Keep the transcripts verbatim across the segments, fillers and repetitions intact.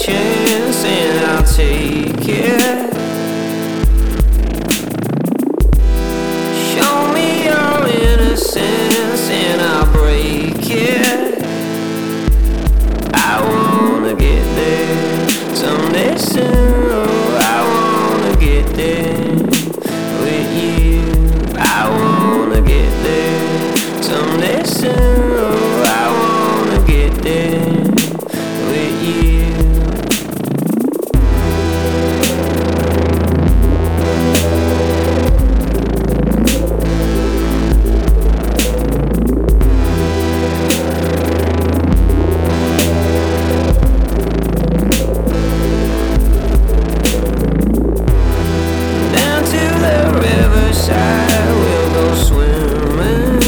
chance and I'll take it. Show me your innocence and I'll break it. I wanna get there someday soon. Oh, I wanna get there with you. I wanna get there someday soon. Oh, I wanna get there with you. Down to the riverside, we'll go swimming,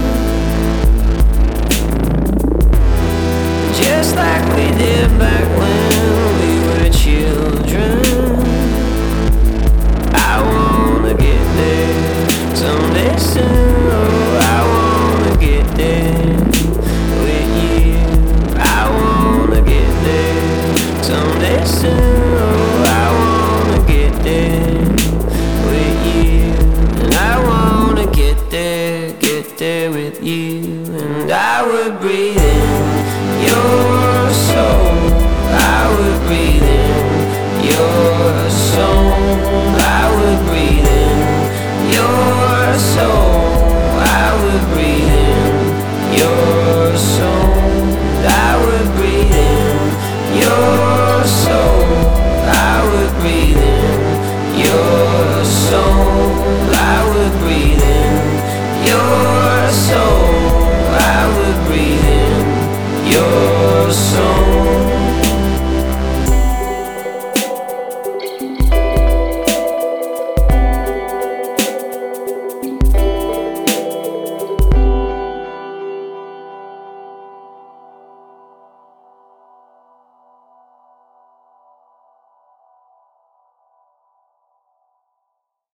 just like we did back when we were children. I wanna get there someday soon. Oh, I wanna get there with you. I wanna get there someday soon. Oh, I wanna get there with you. And I wanna get there, get there with you. And I would breathe in your soul. I would breathe in your soul. I would breathe in your soul.